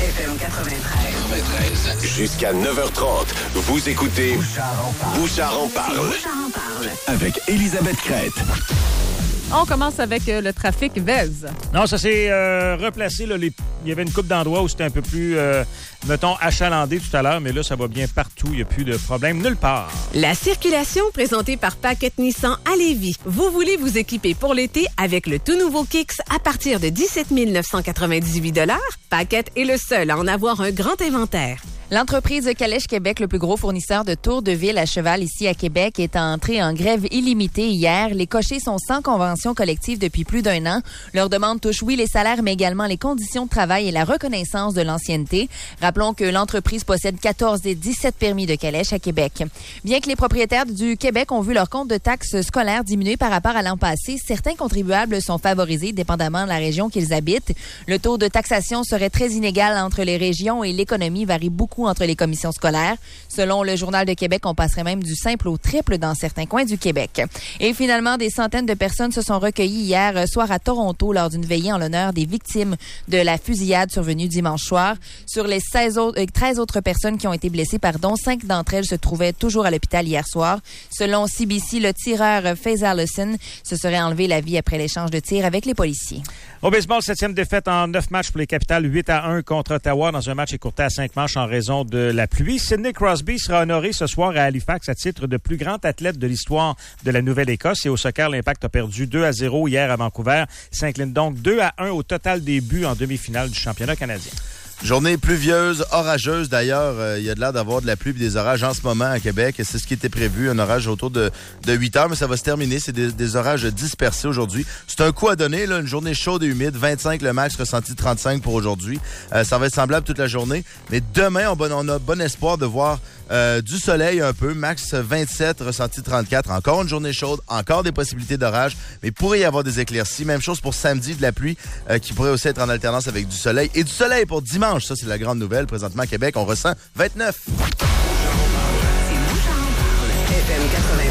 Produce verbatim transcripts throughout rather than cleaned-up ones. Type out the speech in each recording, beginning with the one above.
F M quatre-vingt-treize. quatre-vingt-treize. Jusqu'à neuf heures trente, vous écoutez Bouchard en parle. Bouchard en parle. Avec Elisabeth Crête. On commence avec euh, le trafic Vez. Non, ça s'est euh, replacé. Là, les... Il y avait une couple d'endroits où c'était un peu plus, euh, mettons, achalandé tout à l'heure, mais là, ça va bien partout. Il n'y a plus de problème nulle part. La circulation présentée par Paquette Nissan à Lévis. Vous voulez vous équiper pour l'été avec le tout nouveau Kicks à partir de dix-sept mille neuf cent quatre-vingt-dix-huit dollars? Paquette est le seul à en avoir un grand inventaire. L'entreprise Calèche Québec, le plus gros fournisseur de tours de ville à cheval ici à Québec, est entrée en grève illimitée hier. Les cochers sont sans convention collective depuis plus d'un an. Leur demande touche, oui, les salaires, mais également les conditions de travail et la reconnaissance de l'ancienneté. Rappelons que l'entreprise possède quatorze des dix-sept permis de calèche à Québec. Bien que les propriétaires du Québec ont vu leur compte de taxes scolaires diminuer par rapport à l'an passé, certains contribuables sont favorisés dépendamment de la région qu'ils habitent. Le taux de taxation serait très inégal entre les régions et l'économie varie beaucoup entre les commissions scolaires. Selon le Journal de Québec, on passerait même du simple au triple dans certains coins du Québec. Et finalement, des centaines de personnes se sont recueillies hier soir à Toronto lors d'une veillée en l'honneur des victimes de la fusillade survenue dimanche soir. Sur les seize autres, euh, treize autres personnes qui ont été blessées, pardon, cinq d'entre elles se trouvaient toujours à l'hôpital hier soir. Selon C B C, le tireur Faze Allison se serait enlevé la vie après l'échange de tirs avec les policiers. Au baseball, septième défaite en neuf matchs pour les Capitals, huit à un contre Ottawa dans un match écourté à cinq manches en raison de la pluie. Sidney Crosby sera honoré ce soir à Halifax à titre de plus grand athlète de l'histoire de la Nouvelle-Écosse. Et au soccer, l'Impact a perdu deux à zéro hier à Vancouver. S'incline donc deux à un au total des buts en demi-finale du championnat canadien. Journée pluvieuse, orageuse d'ailleurs. Euh, il y a de l'air d'avoir de la pluie et des orages en ce moment à Québec. C'est ce qui était prévu, un orage autour de, de huit heures, mais ça va se terminer. C'est des, des orages dispersés aujourd'hui. C'est un coup à donner, là, une journée chaude et humide. vingt-cinq le max, ressenti trente-cinq pour aujourd'hui. Euh, ça va être semblable toute la journée. Mais demain, on, on a bon espoir de voir euh, du soleil un peu. Max vingt-sept, ressenti trente-quatre. Encore une journée chaude, encore des possibilités d'orage, mais il pourrait y avoir des éclaircies. Même chose pour samedi, de la pluie euh, qui pourrait aussi être en alternance avec du soleil. Et du soleil pour dimanche. Ça, c'est la grande nouvelle. Présentement, à Québec, on ressent vingt-neuf. C'est Bouchard en parle. F M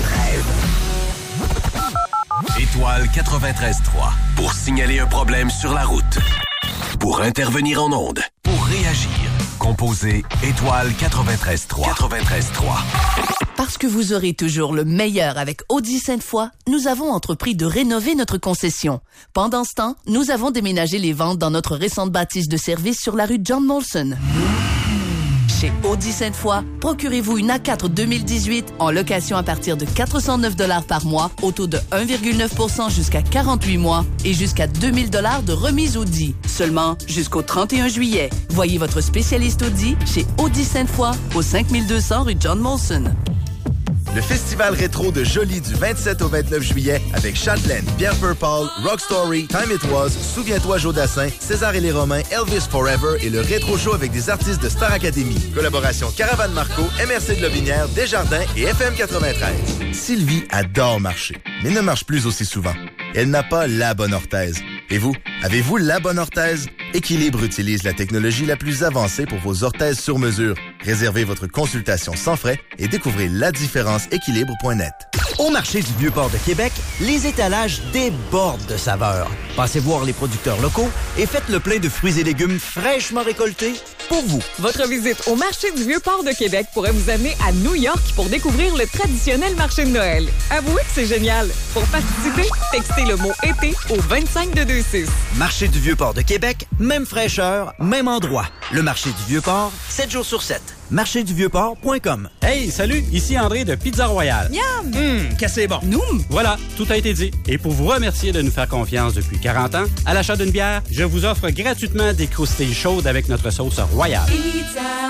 quatre-vingt-treize. Étoile quatre-vingt-treize trois. Pour signaler un problème sur la route. Pour intervenir en ondes. Pour réagir. Composez Étoile quatre-vingt-treize trois. quatre-vingt-treize trois. Parce que vous aurez toujours le meilleur avec Audi Sainte-Foy, nous avons entrepris de rénover notre concession. Pendant ce temps, nous avons déménagé les ventes dans notre récente bâtisse de service sur la rue John Molson. Chez Audi Sainte-Foy, procurez-vous une A quatre deux mille dix-huit en location à partir de quatre cent neuf dollars par mois, au taux de un virgule neuf pour cent jusqu'à quarante-huit mois et jusqu'à deux mille dollars de remise Audi. Seulement jusqu'au trente et un juillet. Voyez votre spécialiste Audi chez Audi Sainte-Foy au cinq mille deux cents rue John Molson. Le festival rétro de Jolie du vingt-sept au vingt-neuf juillet avec Châtelaine, Pierre Paul, Rock Story, Time It Was, Souviens-toi Joe Dassin, César et les Romains, Elvis Forever et le rétro show avec des artistes de Star Academy. Collaboration Caravane Marco, M R C de Lobinière, Desjardins et F M quatre-vingt-treize. Sylvie adore marcher, mais ne marche plus aussi souvent. Elle n'a pas la bonne orthèse. Et vous, avez-vous la bonne orthèse? Équilibre utilise la technologie la plus avancée pour vos orthèses sur mesure. Réservez votre consultation sans frais et découvrez la différence équilibre point net. Au marché du Vieux-Port de Québec, les étalages débordent de saveurs. Passez voir les producteurs locaux et faites le plein de fruits et légumes fraîchement récoltés pour vous. Votre visite au marché du Vieux-Port de Québec pourrait vous amener à New York pour découvrir le traditionnel marché de Noël. Avouez que c'est génial. Pour participer, textez le mot « été » au vingt-cinq deux deux six. Marché du Vieux-Port de Québec, même fraîcheur, même endroit. Le marché du Vieux-Port, sept jours sur sept. marché du vieux port point com. Hey, salut, ici André de Pizza Royale. Miam! Hum, qu'est-ce que c'est bon. Noum! Voilà, tout a été dit. Et pour vous remercier de nous faire confiance depuis quarante ans, à l'achat d'une bière, je vous offre gratuitement des croustilles chaudes avec notre sauce royale. Pizza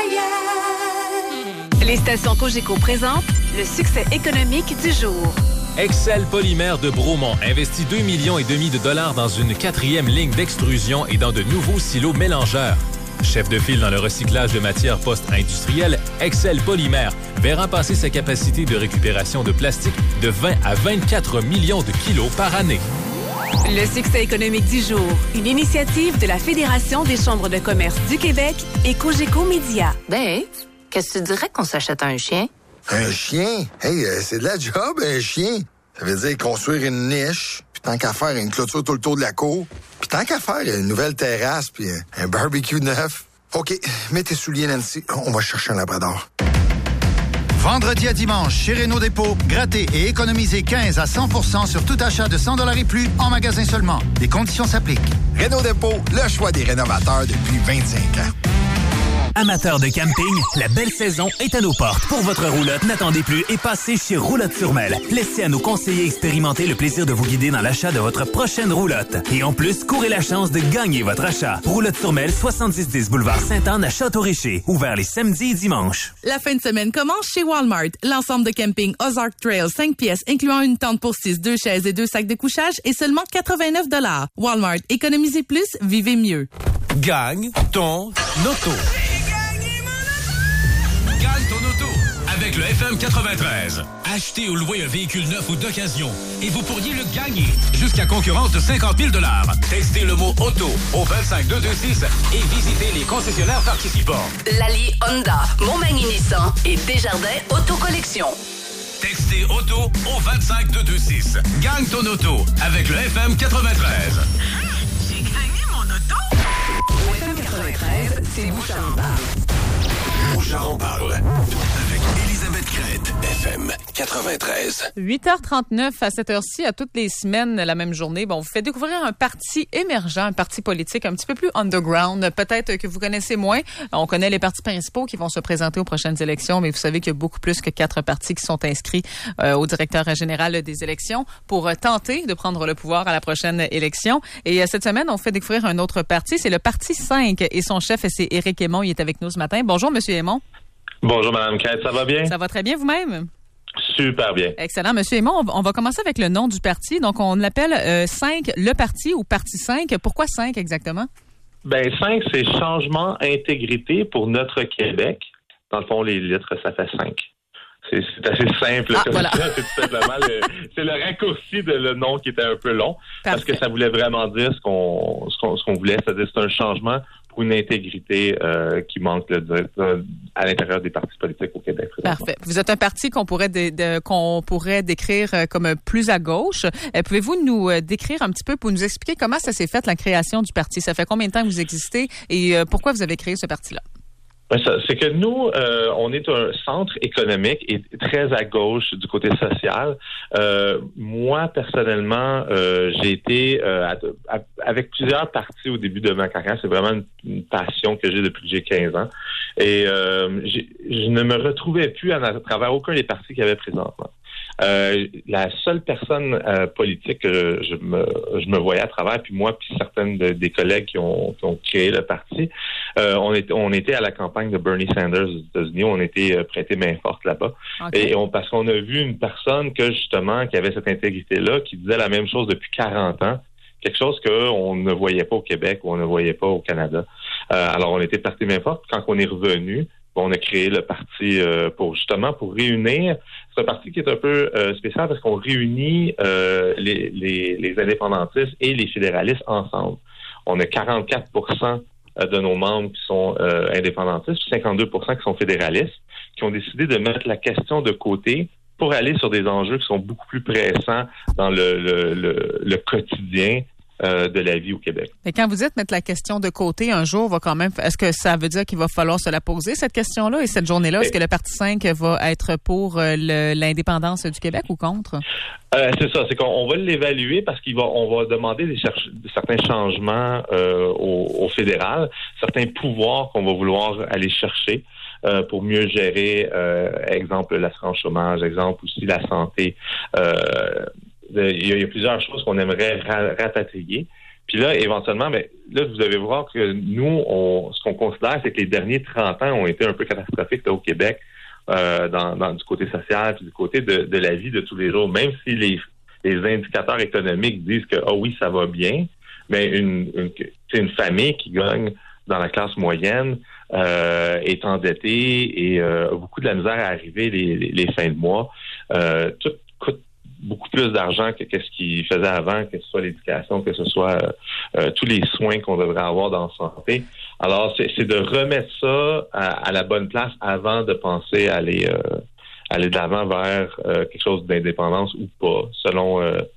Royale. Les stations Cogeco présentent le succès économique du jour. Excel Polymère de Bromont investit deux virgule cinq millions de dollars dans une quatrième ligne d'extrusion et dans de nouveaux silos mélangeurs. Chef de file dans le recyclage de matières post-industrielles, Excel Polymère verra passer sa capacité de récupération de plastique de vingt à vingt-quatre millions de kilos par année. Le succès économique du jour, une initiative de la Fédération des chambres de commerce du Québec et Cogeco Média. Dave, qu'est-ce que tu dirais qu'on s'achète un chien? Un chien? Hey, euh, c'est de la job, un chien. Ça veut dire construire une niche, puis tant qu'à faire une clôture tout le tour de la cour, puis tant qu'à faire une nouvelle terrasse, puis un barbecue neuf. OK, mets tes souliers, Nancy. On va chercher un labrador. Vendredi à dimanche, chez Renault Dépôt, grattez et économisez quinze à cent pour cent sur tout achat de cent dollars et plus en magasin seulement. Les conditions s'appliquent. Renault Dépôt, le choix des rénovateurs depuis vingt-cinq ans. Amateurs de camping, la belle saison est à nos portes. Pour votre roulotte, n'attendez plus et passez chez Roulotte-sur-Mel. Laissez à nos conseillers expérimenter le plaisir de vous guider dans l'achat de votre prochaine roulotte. Et en plus, courez la chance de gagner votre achat. Roulotte-sur-Mel, soixante-dix dix boulevard Sainte-Anne à Château-Richer. Ouvert les samedis et dimanches. La fin de semaine commence chez Walmart. L'ensemble de camping Ozark Trail, cinq pièces, incluant une tente pour six, deux chaises et deux sacs de couchage, est seulement quatre-vingt-neuf dollars. Walmart, économisez plus, vivez mieux. Gagne ton auto. Gagne ton auto avec le F M quatre-vingt-treize. Achetez ou louez un véhicule neuf ou d'occasion et vous pourriez le gagner jusqu'à concurrence de cinquante mille dollars. Testez le mot auto au vingt-cinq deux deux six et visitez les concessionnaires participants. Lali Honda, Montmagny Nissan et Desjardins Auto-Collection. Textez auto au vingt-cinq deux deux six. Gagne ton auto avec le F M quatre-vingt-treize. J'ai gagné mon auto! Au F M quatre-vingt-treize, c'est Bouchard en parle. Bouchard en parle. Avec Elisabeth Crête, F M quatre-vingt-treize. huit heures trente-neuf à cette heure-ci, à toutes les semaines, la même journée. Bon, on vous fait découvrir un parti émergent, un parti politique un petit peu plus underground. Peut-être que vous connaissez moins. On connaît les partis principaux qui vont se présenter aux prochaines élections, mais vous savez qu'il y a beaucoup plus que quatre partis qui sont inscrits euh, au directeur général des élections pour euh, tenter de prendre le pouvoir à la prochaine élection. Et euh, cette semaine, on fait découvrir un autre parti. C'est le Parti cinq et son chef, c'est Éric Hémon. Il est avec nous ce matin. Bonjour, Monsieur Hémon. Bonjour, Mme Crête. Ça va bien? Ça va très bien vous-même? Super bien. Excellent. Monsieur Hémon, on va commencer avec le nom du parti. Donc, on l'appelle euh, cinq, le parti ou Parti cinq. Pourquoi cinq exactement? Ben cinq, c'est Changement Intégrité pour notre Québec. Dans le fond, les lettres, ça fait cinq. C'est, c'est assez simple. Ah, comme voilà. ça. C'est tout simplement le, c'est le raccourci de le nom qui était un peu long. Parfait. Parce que ça voulait vraiment dire ce qu'on, ce qu'on, ce qu'on voulait. C'est-à-dire c'est un changement pour une intégrité euh, qui manque là, de, de, à l'intérieur des partis politiques au Québec. Parfait. Vous êtes un parti qu'on pourrait dé, de, qu'on pourrait décrire comme plus à gauche. Euh, pouvez-vous nous euh, décrire un petit peu pour nous expliquer comment ça s'est fait la création du parti? Ça fait combien de temps que vous existez et euh, pourquoi vous avez créé ce parti-là? Ben ça, c'est que nous, euh, on est un centre économique et très à gauche du côté social. Euh, moi, personnellement, euh, j'ai été euh, à, à, avec plusieurs partis au début de ma carrière. C'est vraiment une, une passion que j'ai depuis que j'ai quinze ans. Et euh, j'ai, je ne me retrouvais plus à, à travers aucun des partis qu'il y avait présentement. Euh, la seule personne euh, politique que je me, je me voyais à travers, puis moi, puis certaines de, des collègues qui ont, qui ont créé le parti, euh, on était, on était à la campagne de Bernie Sanders aux États-Unis. On était euh, prêté main forte là-bas. Okay. Et on, parce qu'on a vu une personne que justement qui avait cette intégrité-là, qui disait la même chose depuis quarante ans, quelque chose qu'on ne voyait pas au Québec ou on ne voyait pas au Canada. Euh, alors on était prêté main forte. Quand on est revenu, on a créé le parti euh, pour justement pour réunir. C'est un parti qui est un peu euh, spécial parce qu'on réunit euh, les, les, les indépendantistes et les fédéralistes ensemble. On a quarante-quatre pour cent de nos membres qui sont euh, indépendantistes, puis cinquante-deux pour cent qui sont fédéralistes, qui ont décidé de mettre la question de côté pour aller sur des enjeux qui sont beaucoup plus pressants dans le, le, le, le quotidien Euh, de la vie au Québec. Mais quand vous dites mettre la question de côté, un jour va quand même, est-ce que ça veut dire qu'il va falloir se la poser, cette question-là, et cette journée-là, est-ce que le Parti cinq va être pour euh, le, l'indépendance du Québec ou contre? Euh, c'est ça, c'est qu'on va l'évaluer parce qu'on va, on va demander des cherche, certains changements euh, au, au fédéral, certains pouvoirs qu'on va vouloir aller chercher euh, pour mieux gérer, euh, exemple, l'assurance chômage, exemple aussi la santé. Euh, Il y, a, il y a plusieurs choses qu'on aimerait ra- rapatrier. Puis là, éventuellement, mais là, vous allez voir que nous, on, ce qu'on considère, c'est que les derniers trente ans ont été un peu catastrophiques là, au Québec, euh, dans, dans du côté social, puis du côté de, de la vie de tous les jours. Même si les, les indicateurs économiques disent que, ah oh oui, ça va bien, mais une, une, c'est une famille qui gagne dans la classe moyenne, euh, est endettée et euh, a beaucoup de la misère à arriver les, les, les fins de mois. Euh, tout coûte beaucoup plus d'argent que qu'est-ce qu'il faisait avant, que ce soit l'éducation, que ce soit euh, euh, tous les soins qu'on devrait avoir dans la santé. Alors, c'est, c'est de remettre ça à, à la bonne place avant de penser à aller, euh, aller de l'avant vers euh, quelque chose d'indépendance ou pas, selon euh,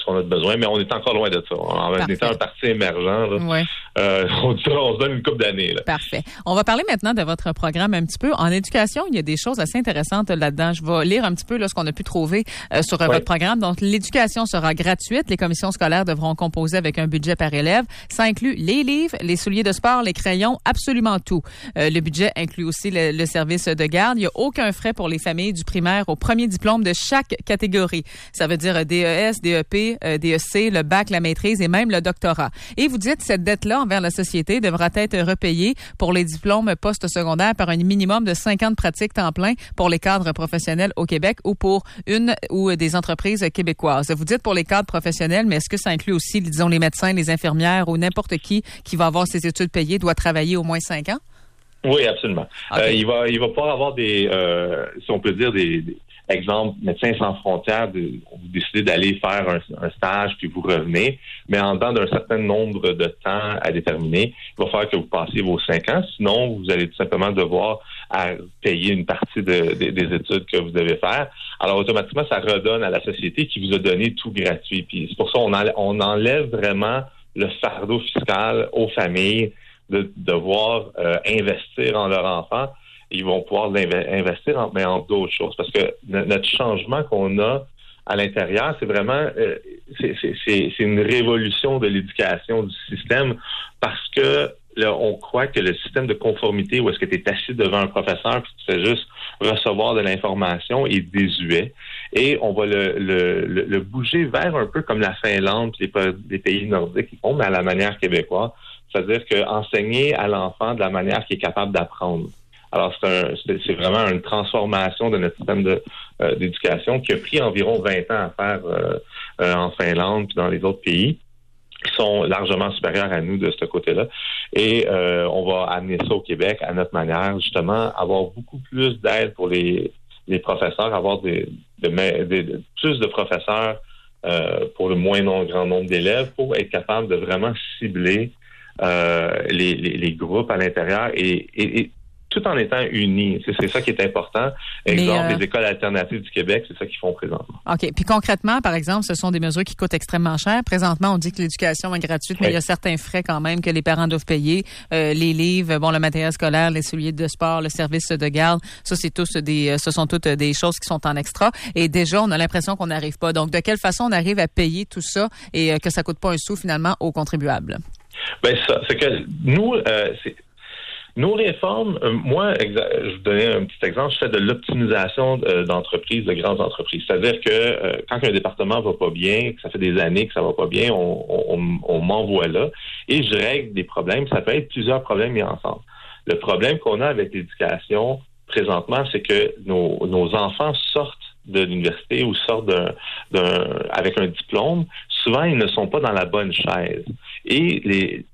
ce qu'on a de besoin, mais on est encore loin de ça. En étant un parti émergent, là, ouais. euh, on, on se donne une couple d'années. Là. Parfait. On va parler maintenant de votre programme un petit peu. En éducation, il y a des choses assez intéressantes là-dedans. Je vais lire un petit peu là, ce qu'on a pu trouver euh, sur euh, ouais. votre programme. Donc, l'éducation sera gratuite. Les commissions scolaires devront composer avec un budget par élève. Ça inclut les livres, les souliers de sport, les crayons, absolument tout. Euh, le budget inclut aussi le, le service de garde. Il n'y a aucun frais pour les familles du primaire au premier diplôme de chaque catégorie. Ça veut dire D E S, D E P, euh, D E C, le bac, la maîtrise et même le doctorat. Et vous dites cette dette-là envers la société devra être repayée pour les diplômes post-secondaires par un minimum de cinq ans de pratique temps plein pour les cadres professionnels au Québec ou pour une ou des entreprises québécoises. Vous dites pour les cadres professionnels, mais est-ce que ça inclut aussi, disons, les médecins, les infirmières ou n'importe qui qui va avoir ses études payées doit travailler au moins cinq ans? Oui, absolument. Okay. Euh, il va, il va pas avoir des, euh, si on peut dire des, des exemple, Médecins sans frontières, de, vous décidez d'aller faire un, un stage puis vous revenez, mais en dedans d'un certain nombre de temps à déterminer, il va falloir que vous passiez vos cinq ans, sinon vous allez tout simplement devoir à payer une partie de, de, des études que vous devez faire. Alors automatiquement, ça redonne à la société qui vous a donné tout gratuit. Puis c'est pour ça qu'on on enlève vraiment le fardeau fiscal aux familles de devoir euh, investir en leur enfant. Ils vont pouvoir investir en, mais en d'autres choses. Parce que notre changement qu'on a à l'intérieur, c'est vraiment euh, c'est, c'est, c'est, c'est une révolution de l'éducation du système parce que là, on croit que le système de conformité où est-ce que tu es assis devant un professeur puis tu fais juste recevoir de l'information est désuet. Et on va le, le, le, le bouger vers un peu comme la Finlande et les, les pays nordiques qui font, mais à la manière québécoise. C'est-à-dire qu'enseigner à l'enfant de la manière qu'il est capable d'apprendre. Alors, c'est, un, c'est, c'est vraiment une transformation de notre système de, euh, d'éducation qui a pris environ vingt ans à faire euh, euh, en Finlande puis dans les autres pays qui sont largement supérieurs à nous de ce côté-là. Et euh, on va amener ça au Québec à notre manière, justement, avoir beaucoup plus d'aide pour les, les professeurs, avoir des, de, de, de, plus de professeurs euh, pour le moins non, grand nombre d'élèves pour être capable de vraiment cibler euh, les, les, les groupes à l'intérieur et, et, et tout en étant unis. C'est, c'est ça qui est important. Exemple, euh... les écoles alternatives du Québec, c'est ça qu'ils font présentement. OK. Puis concrètement, par exemple, ce sont des mesures qui coûtent extrêmement cher. Présentement, on dit que l'éducation est gratuite, mais oui. Il y a certains frais quand même que les parents doivent payer. Euh, les livres, bon, le matériel scolaire, les souliers de sport, le service de garde, ça, c'est tous des, ce sont toutes des choses qui sont en extra. Et déjà, on a l'impression qu'on n'arrive pas. Donc, de quelle façon on arrive à payer tout ça et euh, que ça coûte pas un sou finalement aux contribuables? Ben ça, c'est que nous, euh, c'est Nos réformes, euh, moi, exa- je vous donnais un petit exemple, je fais de l'optimisation euh, d'entreprises, de grandes entreprises. C'est-à-dire que euh, quand un département va pas bien, que ça fait des années que ça va pas bien, on, on, on m'envoie là et je règle des problèmes. Ça peut être plusieurs problèmes mis ensemble. Le problème qu'on a avec l'éducation présentement, c'est que nos, nos enfants sortent de l'université ou sortent d'un, d'un, avec un diplôme. Souvent, ils ne sont pas dans la bonne chaise. Et les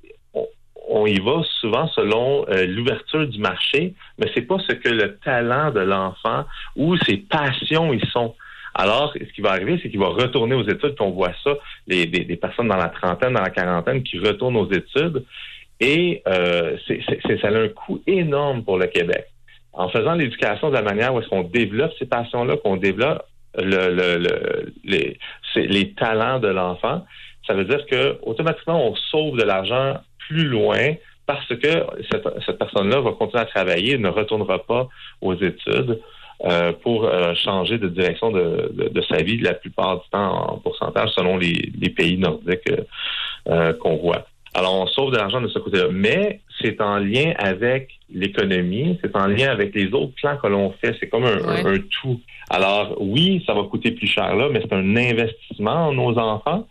on y va souvent selon euh, l'ouverture du marché, mais c'est pas ce que le talent de l'enfant ou ses passions y sont. Alors, ce qui va arriver, c'est qu'il va retourner aux études, qu'on voit ça, les, des, des personnes dans la trentaine, dans la quarantaine qui retournent aux études, et euh, c'est, c'est, c'est, ça a un coût énorme pour le Québec. En faisant l'éducation de la manière où est-ce qu'on développe ces passions-là, qu'on développe le, le, le, les, c'est, les talents de l'enfant, ça veut dire que automatiquement on sauve de l'argent plus loin parce que cette, cette personne-là va continuer à travailler, ne retournera pas aux études euh, pour euh, changer de direction de, de, de sa vie la plupart du temps en pourcentage selon les, les pays nordiques euh, euh, qu'on voit. Alors, on sauve de l'argent de ce côté-là, mais c'est en lien avec l'économie, c'est en lien avec les autres plans que l'on fait. C'est comme un, ouais. un, un tout. Alors, oui, ça va coûter plus cher là, mais c'est un investissement en nos enfants.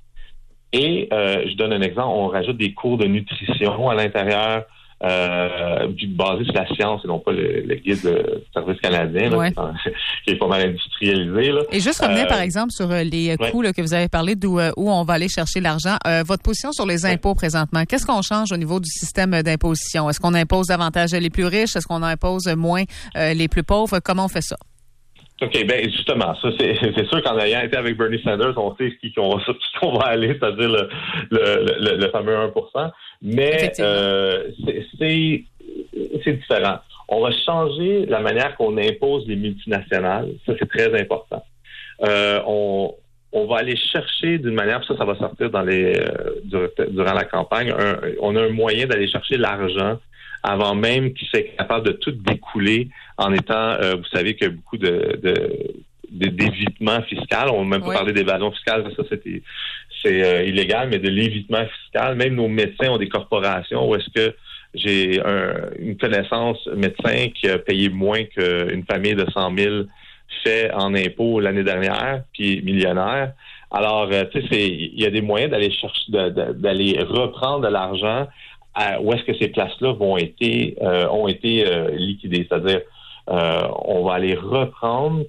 Et euh, je donne un exemple, on rajoute des cours de nutrition à l'intérieur, euh, basés sur la science et non pas le, le guide de service canadien, là, ouais. qui est pas mal industrialisé. Là. Et juste revenir, euh, par exemple, sur les coûts ouais. là, que vous avez parlé, d'où où on va aller chercher l'argent. Euh, votre position sur les impôts ouais. présentement, qu'est-ce qu'on change au niveau du système d'imposition? Est-ce qu'on impose davantage les plus riches? Est-ce qu'on impose moins euh, les plus pauvres? Comment on fait ça? OK, ben justement, ça c'est, c'est sûr qu'en ayant été avec Bernie Sanders, on sait ce qu'on va, qu'on va aller, c'est-à-dire le, le, le, le fameux un pour cent, mais euh, c'est, c'est, c'est différent. On va changer la manière qu'on impose les multinationales, ça c'est très important. Euh, on, on va aller chercher d'une manière, ça, ça va sortir dans les euh, durant la campagne, un, on a un moyen d'aller chercher l'argent avant même qu'il soit capable de tout découler en étant, euh, vous savez qu'il y a beaucoup de, de, de d'évitement fiscal. On n'a même pas oui. parlé d'évasion fiscale, ça c'était c'est euh, illégal, mais de l'évitement fiscal. Même nos médecins ont des corporations où est-ce que j'ai un, une connaissance médecin qui a payé moins qu'une famille de cent mille fait en impôts l'année dernière, puis millionnaire. Alors, euh, tu sais, c'est il y a des moyens d'aller chercher, de, de, d'aller reprendre de l'argent à, où est-ce que ces places-là vont été euh, ont été euh, liquidées. C'est-à-dire, euh, on va aller reprendre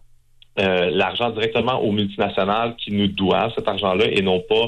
euh, l'argent directement aux multinationales qui nous doivent cet argent-là et non pas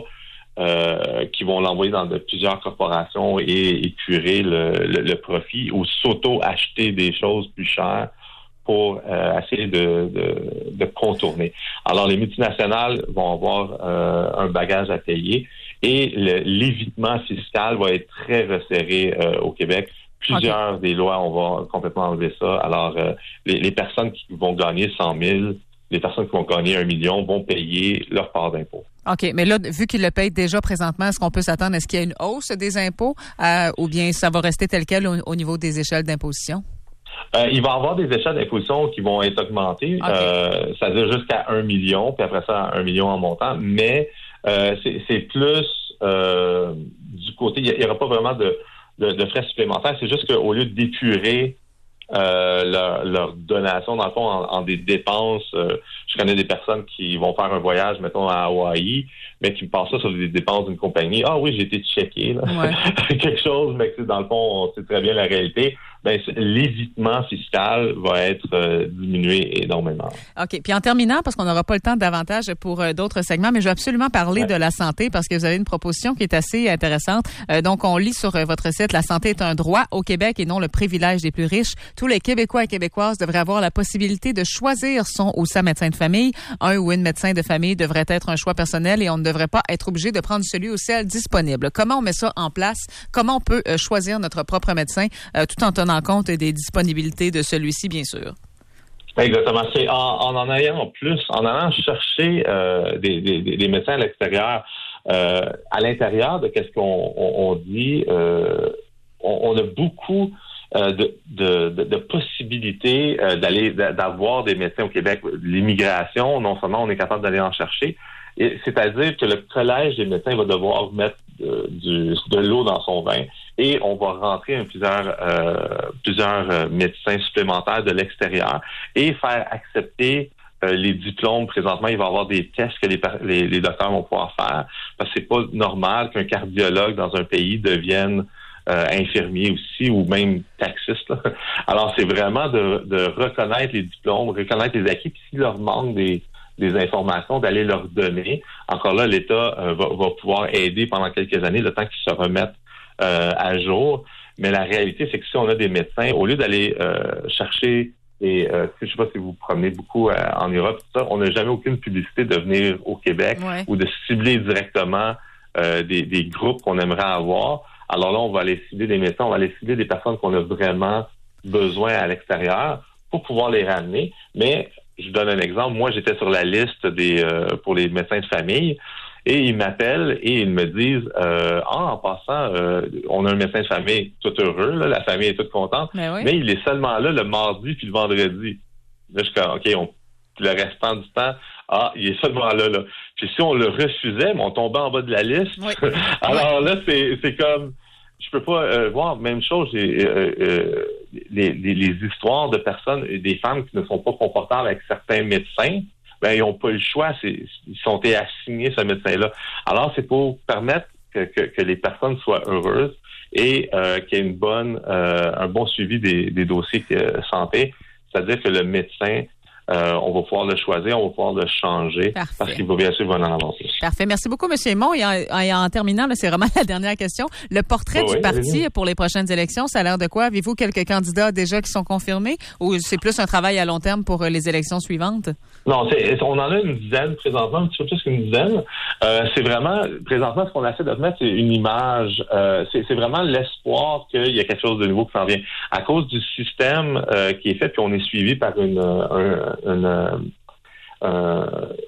euh, qui vont l'envoyer dans de plusieurs corporations et épurer le, le, le profit ou s'auto-acheter des choses plus chères pour euh, essayer de, de, de contourner. Alors, les multinationales vont avoir euh, un bagage à payer et le, l'évitement fiscal va être très resserré euh, au Québec. Plusieurs okay. des lois, on va complètement enlever ça. Alors, euh, les, les personnes qui vont gagner cent mille, les personnes qui vont gagner un million vont payer leur part d'impôt. OK, mais là, vu qu'ils le payent déjà présentement, est-ce qu'on peut s'attendre à ce qu'il y ait une hausse des impôts euh, ou bien ça va rester tel quel au, au niveau des échelles d'imposition? Euh, il va y avoir des échelles d'imposition qui vont être augmentées, okay. euh, c'est-à-dire jusqu'à un million, puis après ça, un million en montant, mais euh, c'est, c'est plus euh, du côté, il n'y aura pas vraiment de, de, de frais supplémentaires, c'est juste qu'au lieu d'épurer euh, leur, leur donation, dans le fond, en, en des dépenses, euh, je connais des personnes qui vont faire un voyage, mettons, à Hawaï, mais qui me passent ça sur les dépenses d'une compagnie. Ah oui, j'ai été checké, là. Ouais. Quelque chose, mais que dans le fond, on sait très bien la réalité. Ben, l'évitement fiscal va être euh, diminué énormément. OK. Puis en terminant, parce qu'on n'aura pas le temps davantage pour euh, d'autres segments, mais je veux absolument parler ouais. de la santé parce que vous avez une proposition qui est assez intéressante. Euh, donc, on lit sur euh, votre site, la santé est un droit au Québec et non le privilège des plus riches. Tous les Québécois et Québécoises devraient avoir la possibilité de choisir son ou sa médecin de famille. Un ou une médecin de famille devrait être un choix personnel et on ne devrait pas être obligé de prendre celui ou celle disponible. Comment on met ça en place? Comment on peut euh, choisir notre propre médecin euh, tout en tenant compte des disponibilités de celui-ci, bien sûr? Exactement. C'est en en, en ayant plus, en allant chercher euh, des, des, des médecins à l'extérieur, euh, à l'intérieur de qu'est-ce qu'on on, on dit, euh, on, on a beaucoup euh, de, de, de, de possibilités euh, d'aller d'avoir des médecins au Québec. L'immigration, non seulement on est capable d'aller en chercher, et, c'est-à-dire que le collège des médecins va devoir mettre de, du, de l'eau dans son vin et on va rentrer plusieurs euh, plusieurs euh, médecins supplémentaires de l'extérieur et faire accepter euh, les diplômes. Présentement, il va y avoir des tests que les, les, les docteurs vont pouvoir faire parce que c'est pas normal qu'un cardiologue dans un pays devienne euh, infirmier aussi ou même taxiste. Là. Alors, c'est vraiment de, de reconnaître les diplômes, reconnaître les acquis, puis s'il leur manque des des informations, d'aller leur donner. Encore là, l'État euh, va, va pouvoir aider pendant quelques années, le temps qu'ils se remettent euh, à jour. Mais la réalité, c'est que si on a des médecins, au lieu d'aller euh, chercher, et euh, je ne sais pas si vous vous promenez beaucoup euh, en Europe, tout ça, on n'a jamais aucune publicité de venir au Québec ouais. ou de cibler directement euh, des, des groupes qu'on aimerait avoir. Alors là, on va aller cibler des médecins, on va aller cibler des personnes qu'on a vraiment besoin à l'extérieur pour pouvoir les ramener. Mais je vous donne un exemple. Moi, j'étais sur la liste des euh, pour les médecins de famille et ils m'appellent et ils me disent euh, ah, en passant, euh, on a un médecin de famille tout heureux, là, la famille est toute contente, mais, oui. mais il est seulement là le mardi puis le vendredi. Là, je suis comme, OK, on, le restant du temps, ah, il est seulement là, là. Puis si on le refusait, on tombait en bas de la liste. Oui. Alors là, c'est, c'est comme je peux pas euh, voir même chose. J'ai, euh, euh, les, les, les histoires de personnes, des femmes qui ne sont pas confortables avec certains médecins, ben ils n'ont pas le choix. C'est, ils sont assignés ce médecin-là. Alors c'est pour permettre que, que, que les personnes soient heureuses et euh, qu'il y ait une bonne, euh, un bon suivi des, des dossiers de santé. C'est-à-dire que le médecin, Euh, on va pouvoir le choisir, on va pouvoir le changer. Parfait. Parce qu'il va bien sûr en avoir plus. Parfait. Merci beaucoup, M. Aymon. Et en, et en terminant, là, c'est vraiment la dernière question. Le portrait oh, du oui, parti oui. pour les prochaines élections, ça a l'air de quoi? Avez-vous quelques candidats déjà qui sont confirmés ou c'est plus un travail à long terme pour les élections suivantes? Non, c'est, on en a une dizaine présentement, un petit peu plus qu'une dizaine. Euh, c'est vraiment, présentement, ce qu'on essaie de mettre, c'est une image. Euh, c'est, c'est vraiment l'espoir qu'il y a quelque chose de nouveau qui s'en vient. À cause du système euh, qui est fait, puis on est suivi par une... Un, Une, euh,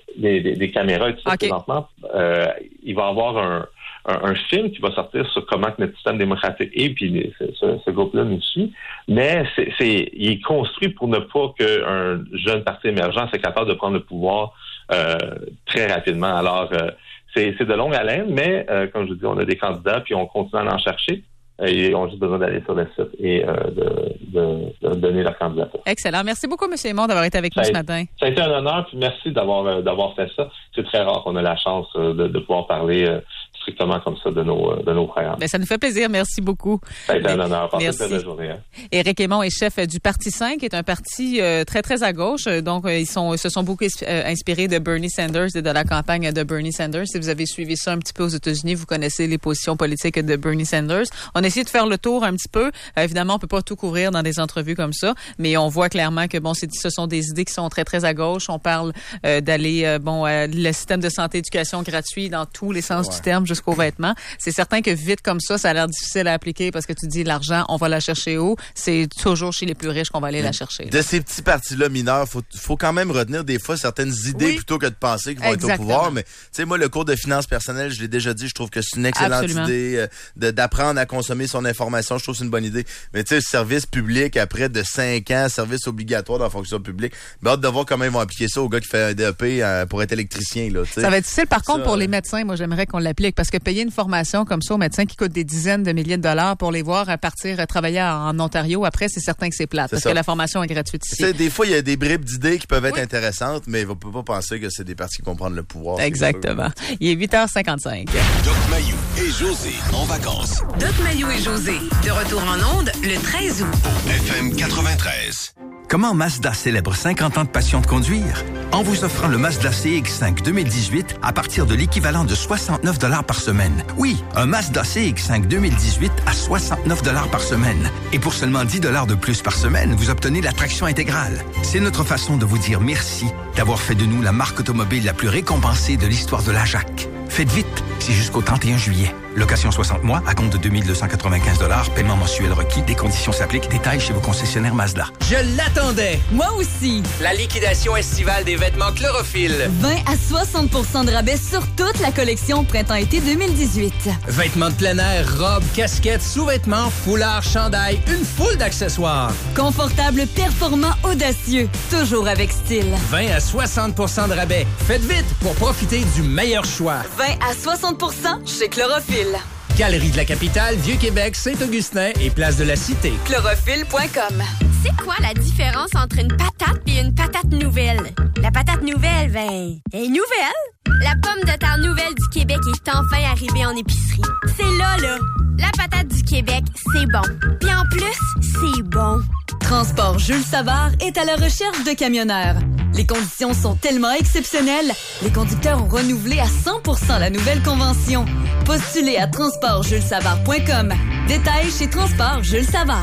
des, des, des caméras et tout ça, okay. présentement, euh, il va y avoir un, un, un film qui va sortir sur comment que notre système démocratique est, puis ce, ce, ce groupe-là nous suit. Mais c'est, c'est, il est construit pour ne pas qu'un jeune parti émergent soit capable de prendre le pouvoir euh, très rapidement. Alors, euh, c'est, c'est de longue haleine, mais euh, comme je vous dis, on a des candidats, puis on continue à en chercher. Et ils ont juste besoin d'aller sur le site et euh, de, de, de donner leur candidature. Excellent. Merci beaucoup, M. Aymon, d'avoir été avec ça nous ce matin. Ça a été un honneur, puis merci d'avoir euh, d'avoir fait ça. C'est très rare qu'on ait la chance euh, de, de pouvoir parler euh, strictement comme ça de nos, de nos programmes. Bien, ça nous fait plaisir. Merci beaucoup. Ça a été un honneur. Passez une belle journée. Hein. Éric Aymon est chef du Parti cinq, qui est un parti euh, très, très à gauche. Donc, euh, ils sont, se sont beaucoup euh, inspirés de Bernie Sanders et de la campagne de Bernie Sanders. Si vous avez suivi ça un petit peu aux États-Unis, vous connaissez les positions politiques de Bernie Sanders. On a essayé de faire le tour un petit peu. Euh, évidemment, on peut pas tout couvrir dans des entrevues comme ça, mais on voit clairement que bon, c'est, ce sont des idées qui sont très, très à gauche. On parle euh, d'aller, euh, bon, euh, le système de santé éducation gratuit dans tous les sens ouais. du terme jusqu'aux vêtements. C'est certain que vite comme ça, ça a l'air difficile à appliquer parce que tu dis l'argent, on va la chercher où? C'est toujours chez les plus riches qu'on va aller la chercher. De là. Ces petits partis-là mineurs, faut, faut quand même retenir des fois certaines idées oui. plutôt que de penser qu'ils vont Exactement. être au pouvoir. Mais tu sais, moi, le cours de finances personnelles, je l'ai déjà dit, je trouve que c'est une excellente Absolument. idée euh, de, d'apprendre à consommer son information. Je trouve que c'est une bonne idée. Mais tu sais, service public, après de cinq ans, service obligatoire dans la fonction publique, ben, hâte de voir comment ils vont appliquer ça au gars qui fait un D E P euh, pour être électricien. Là, ça va être difficile. Par contre, ça, pour les médecins, moi, j'aimerais qu'on l'applique parce que payer une formation comme ça aux médecins qui coûte des dizaines de milliers de dollars pour les voir partir travailler en Ontario, après, c'est certain que c'est plate c'est parce ça. que la formation est gratuite ici. T'sais, des fois, il y a des bribes d'idées qui peuvent être oui. intéressantes, mais on ne peut pas penser que c'est des partis qui vont prendre le pouvoir. Exactement. Il est huit heures cinquante-cinq. Doc Mayou et José en vacances. Doc Mayou et José, de retour en ondes le treize août. F M quatre-vingt-treize. Comment Mazda célèbre cinquante ans de passion de conduire? En vous offrant le Mazda C X cinq deux mille dix-huit à partir de l'équivalent de soixante-neuf dollars par semaine. Oui, un Mazda C X cinq deux mille dix-huit à soixante-neuf dollars par semaine. Et pour seulement dix dollars de plus par semaine, vous obtenez la traction intégrale. C'est notre façon de vous dire merci d'avoir fait de nous la marque automobile la plus récompensée de l'histoire de la Jacques. Faites vite, c'est jusqu'au trente et un juillet. Location soixante mois, à compte de deux mille deux cent quatre-vingt-quinze dollars, paiement mensuel requis, des conditions s'appliquent, détails chez vos concessionnaires Mazda. Je l'attendais! Moi aussi! La liquidation estivale des vêtements Chlorophylle. vingt à soixante pour cent de rabais sur toute la collection Printemps-été deux mille dix-huit. Vêtements de plein air, robes, casquettes, sous-vêtements, foulards, chandails, une foule d'accessoires. Confortable, performant, audacieux, toujours avec style. vingt à soixante pour cent de rabais. Faites vite pour profiter du meilleur choix. vingt à soixante pour cent chez Chlorophylle. Galerie de la Capitale, Vieux-Québec, Saint-Augustin et Place de la Cité. Chlorophylle point com. C'est quoi la différence entre une patate et une patate nouvelle? La patate nouvelle, ben, elle est nouvelle. La pomme de terre nouvelle du Québec est enfin arrivée en épicerie. C'est là, là. La patate du Québec, c'est bon. Puis en plus, c'est bon. Transport Jules Savard est à la recherche de camionneurs. Les conditions sont tellement exceptionnelles, les conducteurs ont renouvelé à cent pour cent la nouvelle convention. Postulez à transport jules savard point com. Détails chez Transport Jules Savard.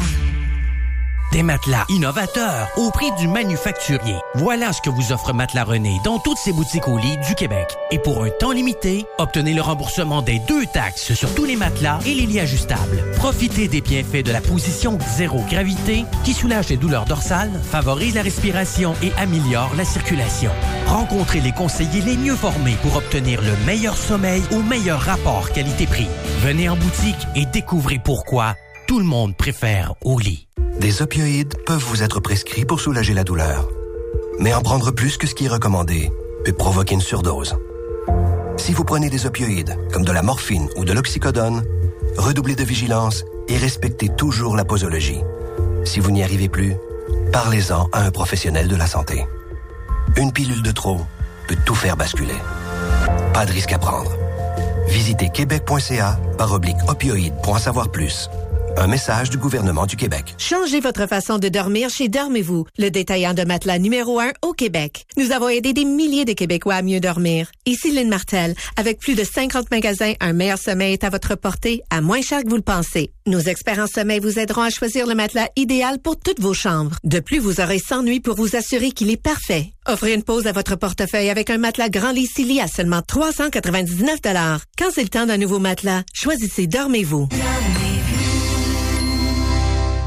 Des matelas innovateurs au prix du manufacturier. Voilà ce que vous offre Matelas René dans toutes ses boutiques au lit du Québec. Et pour un temps limité, obtenez le remboursement des deux taxes sur tous les matelas et les lits ajustables. Profitez des bienfaits de la position zéro gravité qui soulage les douleurs dorsales, favorise la respiration et améliore la circulation. Rencontrez les conseillers les mieux formés pour obtenir le meilleur sommeil au meilleur rapport qualité-prix. Venez en boutique et découvrez pourquoi tout le monde préfère au lit. Des opioïdes peuvent vous être prescrits pour soulager la douleur. Mais en prendre plus que ce qui est recommandé peut provoquer une surdose. Si vous prenez des opioïdes, comme de la morphine ou de l'oxycodone, redoublez de vigilance et respectez toujours la posologie. Si vous n'y arrivez plus, parlez-en à un professionnel de la santé. Une pilule de trop peut tout faire basculer. Pas de risque à prendre. Visitez québec.ca barre oblique opioïdes pour en savoir plus. Un message du gouvernement du Québec. Changez votre façon de dormir chez Dormez-vous, le détaillant de matelas numéro un au Québec. Nous avons aidé des milliers de Québécois à mieux dormir. Ici Lynn Martel. Avec plus de cinquante magasins, un meilleur sommeil est à votre portée, à moins cher que vous le pensez. Nos experts en sommeil vous aideront à choisir le matelas idéal pour toutes vos chambres. De plus, vous aurez cent nuits pour vous assurer qu'il est parfait. Offrez une pause à votre portefeuille avec un matelas Grand Lit Silly à seulement trois cent quatre-vingt-dix-neuf dollars. Quand c'est le temps d'un nouveau matelas, choisissez Dormez-vous.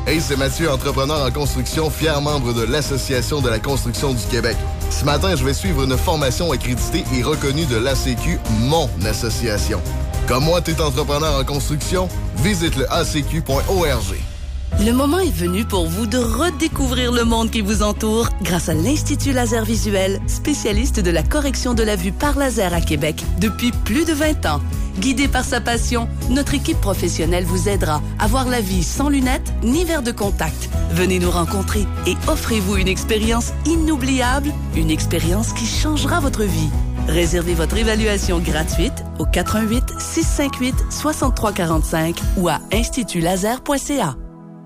Hey, c'est Mathieu, entrepreneur en construction, fier membre de l'Association de la construction du Québec. Ce matin, je vais suivre une formation accréditée et reconnue de l'A C Q, mon association. Comme moi, t'es entrepreneur en construction, visite le a c q point org. Le moment est venu pour vous de redécouvrir le monde qui vous entoure grâce à l'Institut Laser Visuel, spécialiste de la correction de la vue par laser à Québec depuis plus de vingt ans. Guidé par sa passion, notre équipe professionnelle vous aidera à voir la vie sans lunettes ni verre de contact. Venez nous rencontrer et offrez-vous une expérience inoubliable, une expérience qui changera votre vie. Réservez votre évaluation gratuite au quatre un huit, six cinq huit, six trois quatre cinq ou à institut laser point c a.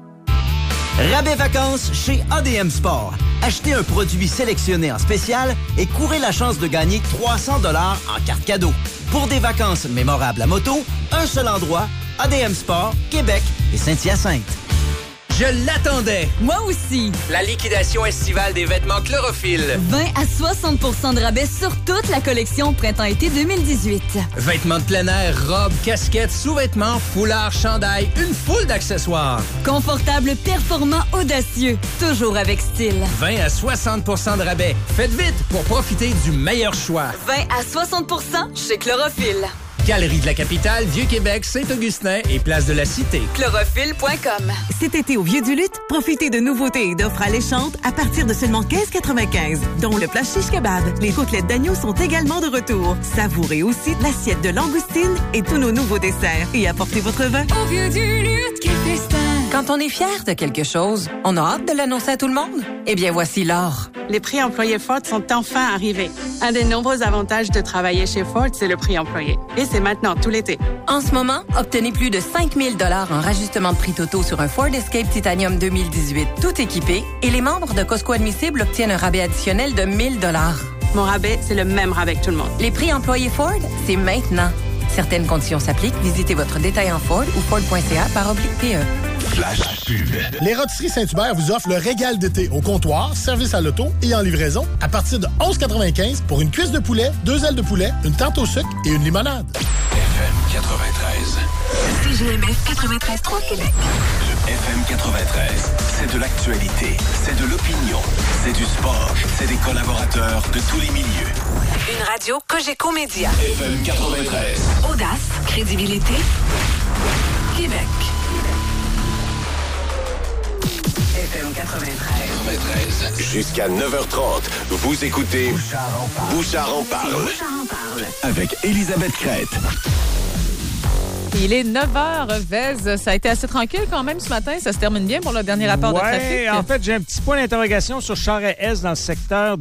Rabais vacances chez A D M Sport. Achetez un produit sélectionné en spécial et courez la chance de gagner trois cents dollars en carte cadeau. Pour des vacances mémorables à moto, un seul endroit, A D M Sport, Québec et Saint-Hyacinthe. Je l'attendais! Moi aussi! La liquidation estivale des vêtements Chlorophylle. vingt à soixante pour cent de rabais sur toute la collection Printemps-été deux mille dix-huit. Vêtements de plein air, robes, casquettes, sous-vêtements, foulards, chandails, une foule d'accessoires. Confortable, performant, audacieux. Toujours avec style. vingt à soixante pour cent de rabais. Faites vite pour profiter du meilleur choix. vingt à soixante pour cent chez Chlorophylle. Galerie de la Capitale, Vieux-Québec, Saint-Augustin et Place de la Cité. Chlorophylle point com. Cet été au Vieux-du-Lutte, profitez de nouveautés et d'offres alléchantes à partir de seulement quinze quatre-vingt-quinze, dont le plat shish kebab. Les côtelettes d'agneau sont également de retour. Savourez aussi l'assiette de langoustine et tous nos nouveaux desserts. Et apportez votre vin. Au Vieux-du-Lutte, quel festin! Quand on est fier de quelque chose, on a hâte de l'annoncer à tout le monde. Eh bien, voici l'or. Les prix employés Ford sont enfin arrivés. Un des nombreux avantages de travailler chez Ford, c'est le prix employé. Et c'est maintenant, tout l'été. En ce moment, obtenez plus de cinq mille dollars en rajustement de prix totaux sur un Ford Escape Titanium deux mille dix-huit, tout équipé, et les membres de Costco Admissible obtiennent un rabais additionnel de mille dollars. Mon rabais, c'est le même rabais que tout le monde. Les prix employés Ford, c'est maintenant. Certaines conditions s'appliquent. Visitez votre détaillant Ford ou Ford point c a par oblique P E. Flash pub. Les Rôtisseries Saint-Hubert vous offrent le régal d'été au comptoir, service à l'auto et en livraison à partir de onze quatre-vingt-quinze pour une cuisse de poulet, deux ailes de poulet, une tarte au sucre et une limonade. F M quatre-vingt-treize. C G M F quatre-vingt-treize trois Québec. Le F M quatre-vingt-treize, c'est de l'actualité, c'est de l'opinion, c'est du sport, c'est des collaborateurs de tous les milieux. Une radio Cogeco Média. F M quatre-vingt-treize. Audace, crédibilité, Québec. F M quatre-vingt-treize. Jusqu'à neuf heures trente, vous écoutez Bouchard en parle. Bouchard en parle. Avec Elisabeth Crête. Il est neuf heures, Vez. Ça a été assez tranquille quand même ce matin. Ça se termine bien pour le dernier rapport ouais, de trafic. En fait, j'ai un petit point d'interrogation sur Charest-Est dans le secteur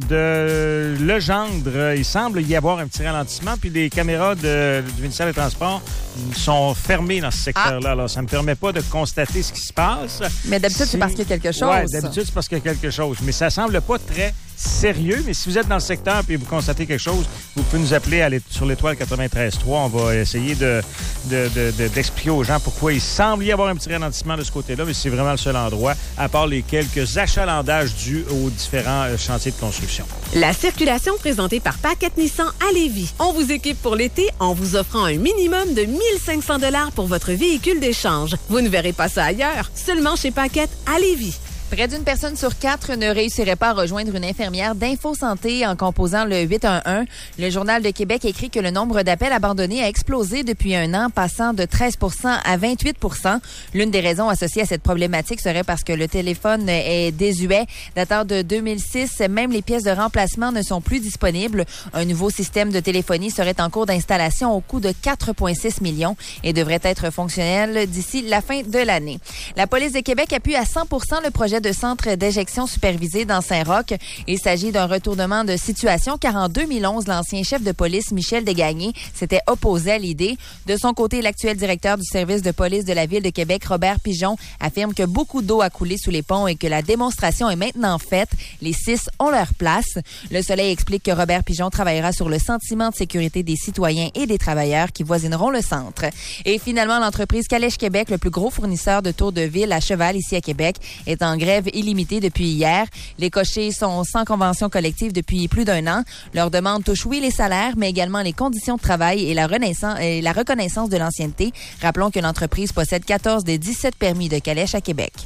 de Legendre. Il semble y avoir un petit ralentissement, puis les caméras de, du ministère des Transports sont fermées dans ce secteur-là. Ah. Alors, ça ne me permet pas de constater ce qui se passe. Mais d'habitude, si... c'est parce qu'il y a quelque chose. Oui, d'habitude, c'est parce qu'il y a quelque chose. Mais ça semble pas très sérieux. Mais si vous êtes dans le secteur et vous constatez quelque chose, vous pouvez nous appeler à sur l'étoile quatre-vingt-treize trois. On va essayer de, de, de, de, d'expliquer aux gens pourquoi il semble y avoir un petit ralentissement de ce côté-là, mais c'est vraiment le seul endroit, à part les quelques achalandages dus aux différents chantiers de construction. La circulation présentée par Paquette Nissan à Lévis. On vous équipe pour l'été en vous offrant un minimum de mille cinq cents dollars pour votre véhicule d'échange. Vous ne verrez pas ça ailleurs, seulement chez Paquette à Lévis. Près d'une personne sur quatre ne réussirait pas à rejoindre une infirmière d'InfoSanté en composant le huit un un. Le Journal de Québec écrit que le nombre d'appels abandonnés a explosé depuis un an, passant de treize pour cent à vingt-huit pour cent. L'une des raisons associées à cette problématique serait parce que le téléphone est désuet. Datant de deux mille six, même les pièces de remplacement ne sont plus disponibles. Un nouveau système de téléphonie serait en cours d'installation au coût de quatre virgule six millions et devrait être fonctionnel d'ici la fin de l'année. La police de Québec appuie à cent pour cent le projet de centre d'éjection supervisé dans Saint-Roch. Il s'agit d'un retournement de situation car en deux mille onze, l'ancien chef de police Michel Desgagnés s'était opposé à l'idée. De son côté, l'actuel directeur du service de police de la Ville de Québec, Robert Pigeon, affirme que beaucoup d'eau a coulé sous les ponts et que la démonstration est maintenant faite. Les six ont leur place. Le Soleil explique que Robert Pigeon travaillera sur le sentiment de sécurité des citoyens et des travailleurs qui voisineront le centre. Et finalement, l'entreprise Calèche Québec, le plus gros fournisseur de tours de ville à cheval ici à Québec, est en grève illimitée depuis hier. Les cochers sont sans convention collective depuis plus d'un an. Leur demande touche oui les salaires, mais également les conditions de travail et la, renaissance, et la reconnaissance de l'ancienneté. Rappelons que l'entreprise possède quatorze des dix-sept permis de calèche à Québec.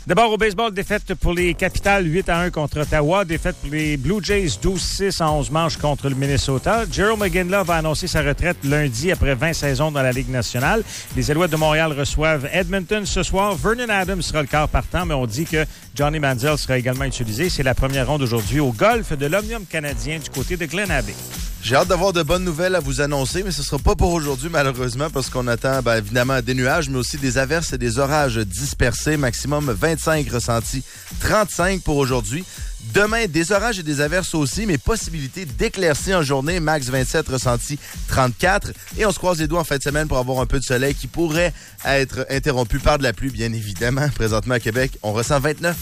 D'abord, au baseball, défaite pour les Capitals huit à un contre Ottawa. Défaite pour les Blue Jays douze six en onze manches contre le Minnesota. Jarome McGinley va annoncer sa retraite lundi après vingt saisons dans la Ligue nationale. Les Alouettes de Montréal reçoivent Edmonton ce soir. Vernon Adams sera le quart partant, mais on dit que Johnny Manziel sera également utilisé. C'est la première ronde aujourd'hui au golf de l'Omnium canadien du côté de Glen Abbey. J'ai hâte d'avoir de bonnes nouvelles à vous annoncer, mais ce ne sera pas pour aujourd'hui, malheureusement, parce qu'on attend ben, évidemment des nuages, mais aussi des averses et des orages dispersés. Maximum vingt-cinq ressentis, trente-cinq pour aujourd'hui. Demain, des orages et des averses aussi, mais possibilité d'éclaircies en journée. Max vingt-sept, ressenti trente-quatre. Et on se croise les doigts en fin de semaine pour avoir un peu de soleil qui pourrait être interrompu par de la pluie, bien évidemment. Présentement à Québec, on ressent vingt-neuf.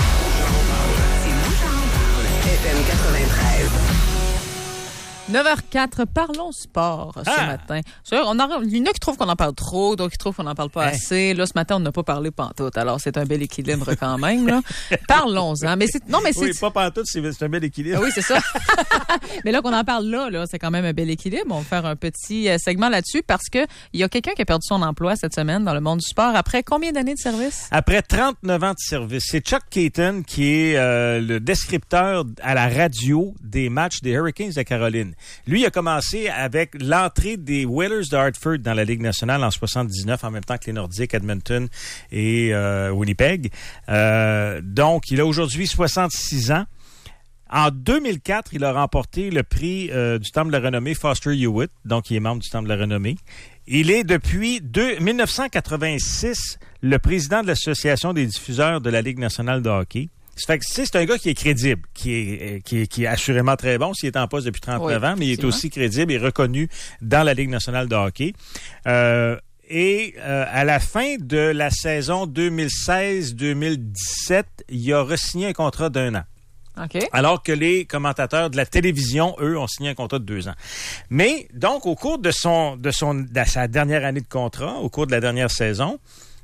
neuf heures quatre, parlons sport ce ah. matin. On a, il y en a qui trouvent qu'on en parle trop, d'autres qui trouvent qu'on n'en parle pas hein? assez. Là, ce matin, on n'a pas parlé pantoute. Alors, c'est un bel équilibre quand même. Là. Parlons-en. Mais c'est, non, mais c'est, oui, pas pantoute, c'est, c'est un bel équilibre. Ah oui, c'est ça. Mais là qu'on en parle là, là, c'est quand même un bel équilibre. On va faire un petit segment là-dessus parce que il y a quelqu'un qui a perdu son emploi cette semaine dans le monde du sport. Après combien d'années de service? Après trente-neuf ans de service. C'est Chuck Caton qui est euh, le descripteur à la radio des matchs des Hurricanes de Caroline. Lui, il a commencé avec l'entrée des Whalers de Hartford dans la Ligue nationale en soixante-dix-neuf, en même temps que les Nordiques, Edmonton et euh, Winnipeg. Euh, donc, il a aujourd'hui soixante-six ans. En deux mille quatre, il a remporté le prix euh, du Temple de la Renommée Foster Hewitt, donc il est membre du Temple de la Renommée. Il est depuis deux, dix-neuf cent quatre-vingt-six le président de l'Association des diffuseurs de la Ligue nationale de hockey. Ça fait que, c'est un gars qui est crédible, qui est, qui est, qui est assurément très bon s'il est en poste depuis trente-neuf oui, ans, mais il est aussi crédible et reconnu dans la Ligue nationale de hockey. Euh, et euh, à la fin de la saison deux mille seize deux mille dix-sept, il a re-signé un contrat d'un an. Okay. Alors que les commentateurs de la télévision, eux, ont signé un contrat de deux ans. Mais donc, au cours de son, de son, de sa dernière année de contrat, au cours de la dernière saison,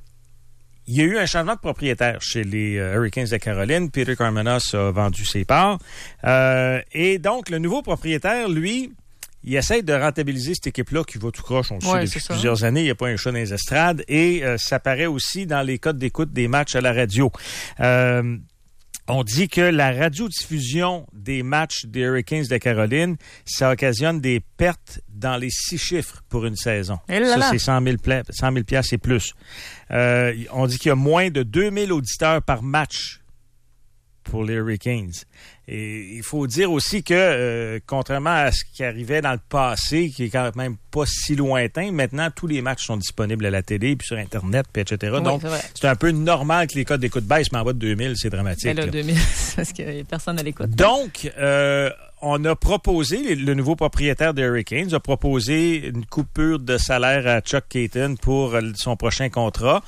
il y a eu un changement de propriétaire chez les euh, Hurricanes de Caroline. Peter Carmenas a vendu ses parts. Euh, et donc, le nouveau propriétaire, lui, il essaie de rentabiliser cette équipe-là qui va tout croche, on le ouais, sait depuis plusieurs années. Il n'y a pas un chat dans les estrades. Et euh, ça paraît aussi dans les codes d'écoute des matchs à la radio. Euh, On dit que la radiodiffusion des matchs des Hurricanes de Caroline, ça occasionne des pertes dans les six chiffres pour une saison. Et là là. Ça, c'est cent mille piastres et plus. Euh, on dit qu'il y a moins de deux mille auditeurs par match pour les Hurricanes. Et il faut dire aussi que, euh, contrairement à ce qui arrivait dans le passé, qui est quand même pas si lointain, maintenant, tous les matchs sont disponibles à la télé, puis sur Internet, puis et cetera. Oui, donc, c'est, c'est un peu normal que les codes d'écoute baissent, mais en bas de deux mille, c'est dramatique. Mais là, là. deux mille, c'est parce que personne à l'écoute. Donc, euh, on a proposé, le nouveau propriétaire des Hurricanes a proposé une coupure de salaire à Chuck Caton pour son prochain contrat.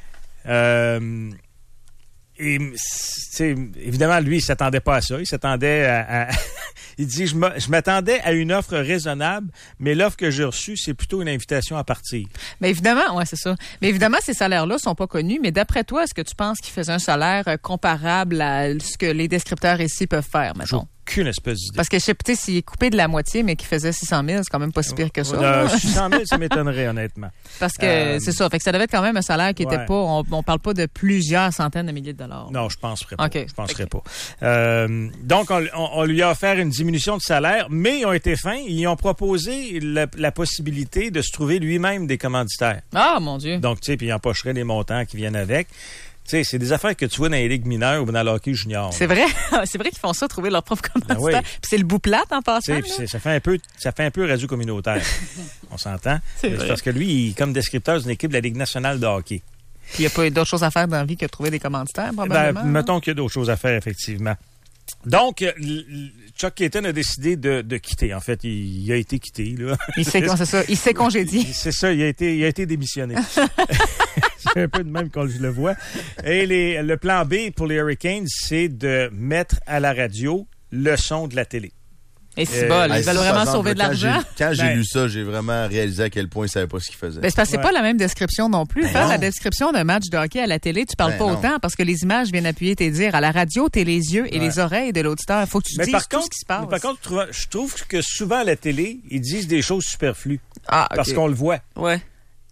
Euh... Et évidemment, lui, il s'attendait pas à ça. Il s'attendait à... à il dit, je m'attendais à une offre raisonnable, mais l'offre que j'ai reçue, c'est plutôt une invitation à partir. Mais évidemment, ouais, c'est ça. Mais évidemment, ces salaires-là sont pas connus. Mais d'après toi, est-ce que tu penses qu'il faisait un salaire comparable à ce que les descripteurs ici peuvent faire, mettons? Aucune espèce d'idée. Parce que je sais peut-être s'il est coupé de la moitié, mais qu'il faisait six cent mille, c'est quand même pas si pire que ça. Euh, six cent mille, ça m'étonnerait, honnêtement. Parce que euh, c'est ça. Fait que ça devait être quand même un salaire qui était ouais. pas, on, on parle pas de plusieurs centaines de milliers de dollars. Non, je penserais pas. Okay. Je penserais okay. pas. Euh, donc, on, on, on lui a offert une diminution de salaire, mais ils ont été fins. Ils ont proposé la, la possibilité de se trouver lui-même des commanditaires. Ah, mon Dieu. Donc, tu sais, puis il empocherait les montants qui viennent avec. Tu sais, c'est des affaires que tu vois dans les ligues mineures ou dans le hockey junior. C'est vrai. C'est vrai qu'ils font ça, trouver leur propre commanditaire. Ben oui. Puis c'est le bout plate en passant. C'est, ça fait un peu, ça fait un peu radio communautaire. On s'entend. C'est vrai. Parce que lui, il est comme descripteur d'une équipe de la Ligue nationale de hockey. Puis il n'y a pas d'autres choses à faire dans la vie que de trouver des commanditaires, probablement. Ben, mettons qu'il y a d'autres choses à faire, effectivement. Donc, Chuck Caton a décidé de, de quitter. En fait, il, il a été quitté. Là. Il s'est, c'est ça, il s'est congédié. C'est ça, il a été, il a été démissionné. C'est un peu de même quand je le vois. Et les, le plan B pour les Hurricanes, c'est de mettre à la radio le son de la télé. Et c'est euh, bon, ils veulent vraiment exemple, sauver de l'argent. J'ai, quand j'ai ben, lu ça, j'ai vraiment réalisé à quel point ils ne savaient pas ce qu'ils faisaient. Ben c'est parce que c'est ouais. pas la même description non plus. Ben Faire non. la description d'un match de hockey à la télé, tu parles ben pas non. autant parce que les images viennent appuyer tes dires. À la radio, t'es les yeux et ouais. les oreilles de l'auditeur. Il faut que tu mais dises par tout contre, ce qui se passe. Mais par contre, je trouve que souvent à la télé, ils disent des choses superflues. Ah, okay. Parce qu'on le voit. Ouais.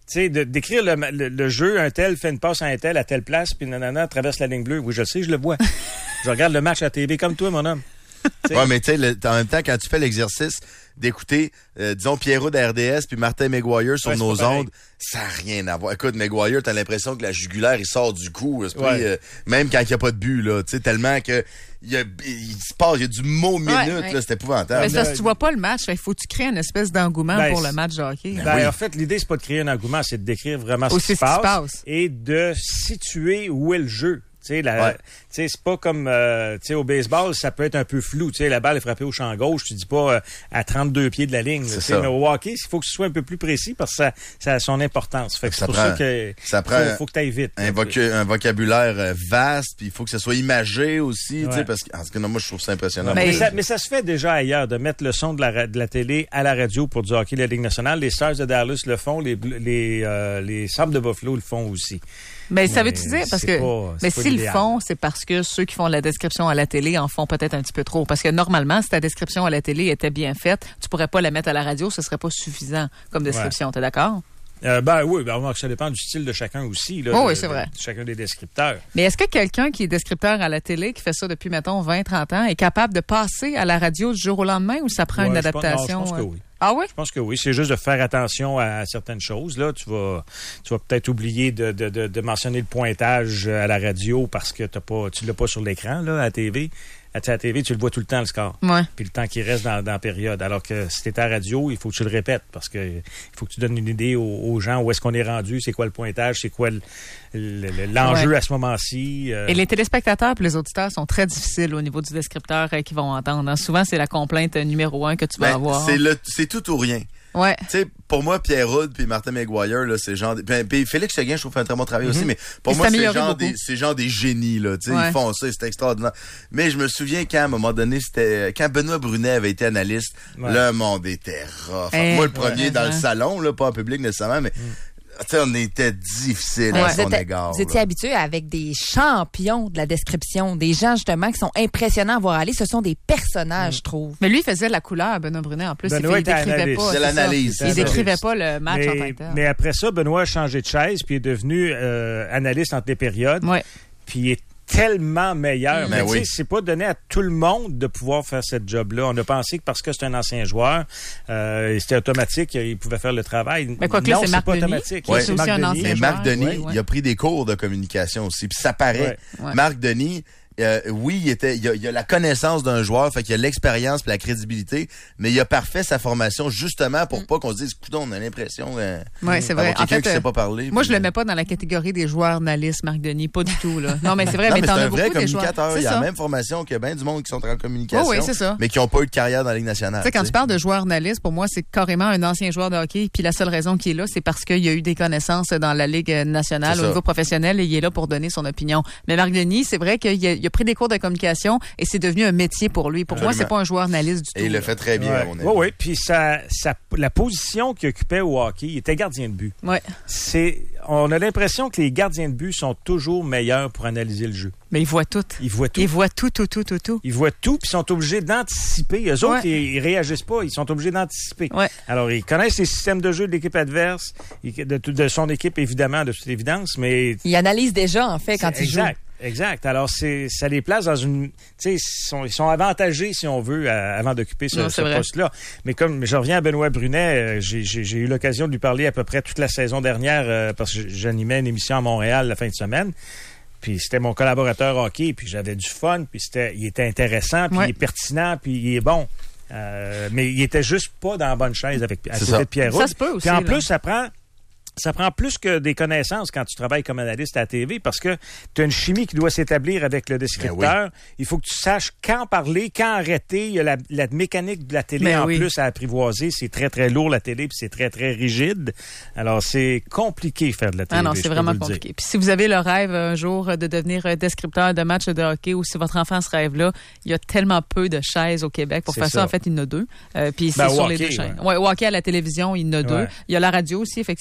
sais, de, d'écrire le, le, le jeu, un tel fait une passe à un tel à telle place, puis nanana traverse la ligne bleue. Oui, je le sais, je le vois. Je regarde le match à la T V comme toi, mon homme. T'sais. Ouais, mais tu sais, en même temps, quand tu fais l'exercice d'écouter, euh, disons, Pierrot de R D S puis Martin McGuire sur ouais, nos ondes, ça n'a rien à voir. Écoute, McGuire, t'as l'impression que la jugulaire, il sort du cou. Ouais. Pris, euh, même quand il n'y a pas de but, là. Tu sais, tellement que il, y a, il se passe, il y a du mot minute, ouais, ouais. là, c'est épouvantable. Mais ça, si tu vois pas le match, il faut que tu crées une espèce d'engouement ben, pour le match de hockey. Ben, oui. En fait, l'idée, c'est pas de créer un engouement, c'est de décrire vraiment ce qui, se, ce passe qui se passe et de situer où est le jeu. Tu sais, la, ouais. c'est pas comme euh, tu sais, au baseball, ça peut être un peu flou. Tu sais, la balle est frappée au champ gauche, tu dis pas euh, à trente-deux pieds de la ligne. Mais au hockey, il faut que ce soit un peu plus précis parce que ça, ça a son importance. Fait que c'est ça pour prend, ça que ça prend faut, faut que tu ailles vite. Un, voca- un vocabulaire vaste, puis il faut que ça soit imagé aussi. Ouais. Tu sais, parce que, en tout cas, non, moi, je trouve ça impressionnant. Mais, mais, ça, mais ça se fait déjà ailleurs, de mettre le son de la, de la télé à la radio pour du hockey de la Ligue nationale. Les Stars de Dallas le font, les, les, euh, les Sabres de Buffalo le font aussi. Mais, mais ça veut-tu dire? Parce que pas, mais s'ils le font, c'est parce que ceux qui font la description à la télé en font peut-être un petit peu trop. Parce que normalement, si ta description à la télé était bien faite, tu pourrais pas la mettre à la radio, ce serait pas suffisant comme description. Ouais. T'es d'accord? Euh, ben oui, ben, ça dépend du style de chacun aussi. Là, oh, de, oui, c'est vrai. De, de chacun des descripteurs. Mais est-ce que quelqu'un qui est descripteur à la télé, qui fait ça depuis, mettons, vingt trente ans, est capable de passer à la radio du jour au lendemain ou ça prend ouais, une adaptation? Je pense, non, je pense que oui. Ah oui? Je pense que oui. C'est juste de faire attention à certaines choses. Là, tu vas, tu vas peut-être oublier de, de, de, de mentionner le pointage à la radio parce que t'as pas, tu l'as pas sur l'écran là, à la T V. À la T V, tu le vois tout le temps, le score. Ouais. Puis le temps qui reste dans, dans la période. Alors que si t'es à la radio, il faut que tu le répètes parce que il faut que tu donnes une idée aux, aux gens où est-ce qu'on est rendu, c'est quoi le pointage, c'est quoi le, le, l'enjeu ouais. à ce moment-ci. Euh... Et les téléspectateurs et les auditeurs sont très difficiles au niveau du descripteur euh, qu'ils vont entendre. Hein. Souvent, c'est la complainte numéro un que tu vas ben, avoir. C'est, le, c'est tout ou rien. Ouais. Tu sais, pour moi, Pierre Houd puis Martin McGuire, là, c'est genre... Puis, puis Félix Seguin, je trouve, fait un très bon travail mm-hmm. aussi, mais pour il moi, c'est genre, des, c'est genre des génies, là. Tu sais, ouais. Ils font ça, c'est extraordinaire. Mais je me souviens qu'à un moment donné, c'était... Quand Benoît Brunet avait été analyste, ouais. le monde était rough. Eh, moi, le premier ouais, dans ouais. le salon, là, pas en public nécessairement, mais... Mm. Tu sais, on était difficile ouais, à son étais, égard. Vous étiez habitué avec des champions de la description, des gens justement qui sont impressionnants à voir aller. Ce sont des personnages, mmh. je trouve. Mais lui, il faisait la couleur, Benoît Brunet. En plus, Benoît il, il décrivait pas. C'est l'analyse. Il décrivait pas le match mais, en tant que tel. Mais après ça, Benoît a changé de chaise puis est devenu euh, analyste entre les périodes. Ouais. Puis il est tellement meilleur. Mmh. Mais oui. c'est pas donné à tout le monde de pouvoir faire cette job-là. On a pensé que parce que c'est un ancien joueur, euh, c'était automatique, il pouvait faire le travail. Mais quoi que non, là, c'est, c'est Marc pas Denis, automatique. Qui est aussi Marc un Denis. ancien Mais joueur. Marc Denis, ouais, ouais. il a pris des cours de communication aussi. Puis ça paraît. Ouais, ouais. Marc Denis, Euh, oui, il était, il a, il a la connaissance d'un joueur, fait qu'il a l'expérience et la crédibilité, mais il a parfait sa formation justement pour mm. pas qu'on se dise, écoute, on a l'impression euh, ouais, c'est vrai. quelqu'un en fait, qui sait pas parler. Moi, puis... je le mets pas dans la catégorie des joueurs analystes, Marc Denis, pas du tout là. Non, mais c'est vrai, non, mais, mais t'en c'est as un vrai beaucoup des joueurs. communicateur. Il a la même formation qu'il y a bien du monde qui sont en communication, oh, oui, c'est ça. mais qui n'ont pas eu de carrière dans la Ligue nationale. Tu sais, quand tu parles de joueur analyste, pour moi, c'est carrément un ancien joueur de hockey, puis la seule raison qu'il est là, c'est parce qu'il y a eu des connaissances dans la Ligue nationale au niveau professionnel et il est là pour donner son opinion. Mais Marc Denis, c'est vrai qu'il a, il a pris des cours de communication et c'est devenu un métier pour lui. Pour Absolument. moi, c'est pas un joueur analyste du tout. Et il le fait très bien, ouais. à mon avis. Oui, oui. Puis ça, ça, la position qu'il occupait au hockey, il était gardien de but. Ouais. C'est, on a l'impression que les gardiens de but sont toujours meilleurs pour analyser le jeu. Mais ils voient tout. Ils voient tout. Ils voient tout, tout, tout, tout, tout. Ils voient tout, puis ils sont obligés d'anticiper. Eux autres, ouais. ils, ils réagissent pas. Ils sont obligés d'anticiper. Ouais. Alors, ils connaissent les systèmes de jeu de l'équipe adverse, de, de son équipe, évidemment, de toute évidence, mais... Ils analysent déjà, en fait, quand ils jouent. Exact. Exact. Alors, c'est, ça les place dans une... Tu sais, ils sont, ils sont avantagés, si on veut, à, avant d'occuper ce, non, ce poste-là. Mais comme je reviens à Benoît Brunet, j'ai, j'ai, j'ai eu l'occasion de lui parler à peu près toute la saison dernière euh, parce que j'animais une émission à Montréal la fin de semaine. Puis c'était mon collaborateur hockey, puis j'avais du fun, puis c'était, il était intéressant, puis ouais. il est pertinent, puis il est bon. Euh, mais il était juste pas dans la bonne chaise avec, à côté de Pierre Houd. Ça se peut aussi. Puis en là. plus, ça prend... Ça prend plus que des connaissances quand tu travailles comme analyste à la T V parce que tu as une chimie qui doit s'établir avec le descripteur. Ben oui. Il faut que tu saches quand parler, quand arrêter. Il y a la, la mécanique de la télé ben en oui. plus à apprivoiser. C'est très, très lourd la télé puis c'est très, très rigide. Alors, c'est compliqué faire de la télé. Ah non, c'est vraiment compliqué. Puis si vous avez le rêve un jour de devenir descripteur de match de hockey ou si votre enfant se rêve là, il y a tellement peu de chaises au Québec. Pour c'est faire ça. ça, en fait, il y en a deux. Euh, puis c'est ben, sur hockey, les deux chaînes. Ouais. Ouais, au hockey à la télévision, il y en a ouais. deux. Il y a la radio aussi, effectivement. Mettons,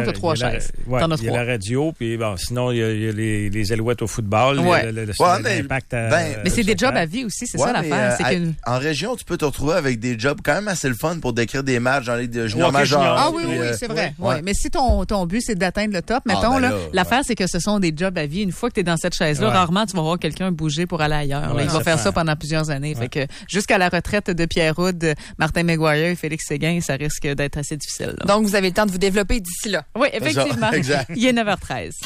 la- t'as trois il y a la- chaises. ouais, T'en as il y a trois. la radio, puis bon, sinon, il y a, il y a les, les alouettes au football, Ouais. le, le, le, Ouais, mais- l'impact à- ben, Mais c'est des soccer. jobs à vie aussi, c'est Ouais, ça mais, l'affaire. euh, c'est à- que... En région, tu peux te retrouver avec des jobs quand même assez le fun pour décrire des matchs dans les de junior Ok, majeur. junior. Ah oui, puis, oui, euh, c'est vrai. ouais. Ouais. Mais si ton, ton but, c'est d'atteindre le top, mettons, ben là, là, l'affaire, c'est que ce sont des jobs à vie. Une fois que tu es dans cette chaise-là, Ouais. rarement tu vas voir quelqu'un bouger pour aller ailleurs. là. Ouais, Il va ça faire prend- ça pendant plusieurs années. Fait que jusqu'à la retraite de Pierre Houd, Martin Maguire et Félix Séguin, ça risque d'être assez difficile. là. Donc, vous avez le temps de vous développer d'ici là. Oui, effectivement. exact. Il est neuf heures treize.